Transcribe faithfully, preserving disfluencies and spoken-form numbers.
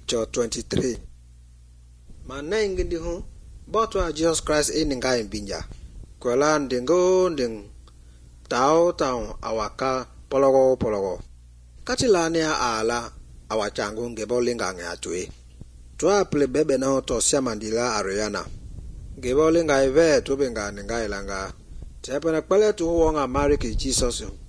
picture twenty-three. Maneng gindi hu botwa Jesus Christ in ngai binja. Kwelan dingo ding tao tao awaka pologo pologo. Katilane ala awachangu ngebo linga ngatwe. Twa ple bebe na to siamandila ariana. Ngebo linga ive to benga ngai langa. Tepana kwale tu wonga mari ki Jesus